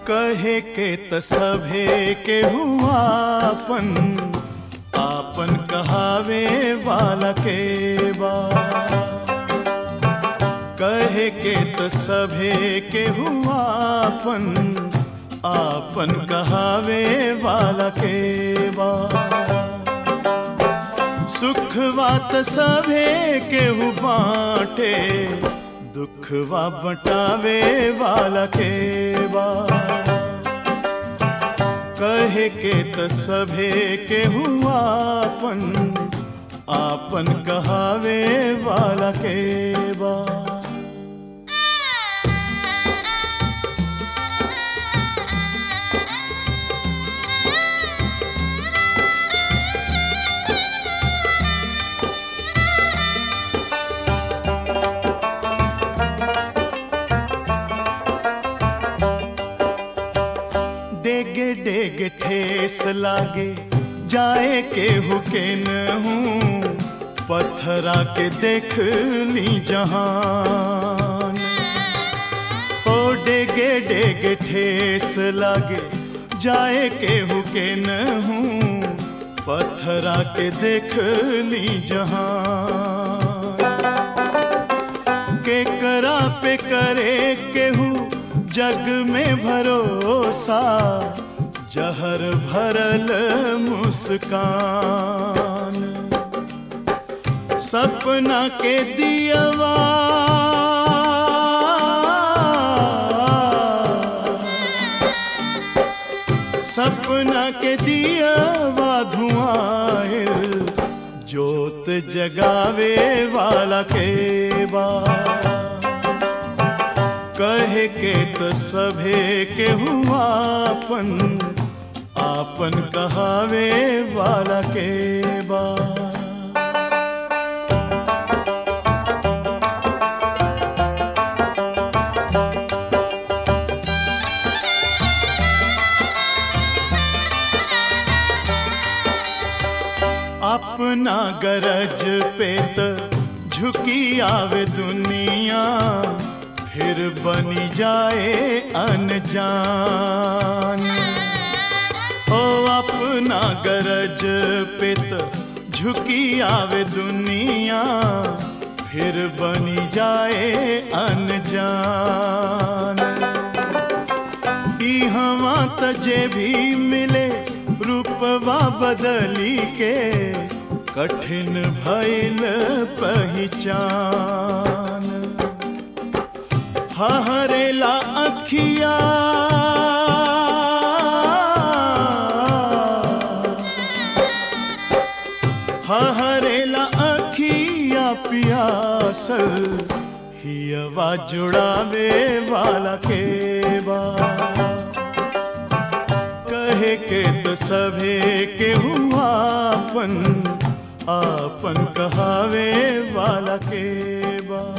कहे के त सभे के हुआपन आपन कहावे वाला के बा। कहे के त सभे के हुआपन आपन कहावे वाला के बा। सुखवा त सभे केहू बाटे दुखवा बटावे वाला के बा। कहे के त सभे केहू आपन आपन कहावे वाला के बा। डेगे डेगे ठेस लागे जाए केहू के न हूँ पत्थरा के देख ली जहान। ओ डेगे डेगे ठेस लागे जाए केहू के न हूँ पत्थरा के देख ली जहान। के करा पे करे केहू जग में भरोसा जहर भरल मुस्कान। सपना के दियवा सपना के दियवा धुआं जोत जगावे वाला के बा। कहे के त सभे के हुआपन आपन कहावे वाला के बा। अपना गरज पे त झुकी आवे दुनिया फिर बनी जाए अनजान। ओ अपना गरज पे त झुकी आवे दुनिया फिर बनी जाए अनजान। इहवा त जे भी मिले रूपवा बदली के कठिन भइल पहचान। हरेला अखिया हरेला अखिया पियासल हियवा जुड़ावे वाला के बा। कहे के त सभे के हुआपन आपन कहावे वाला के बा।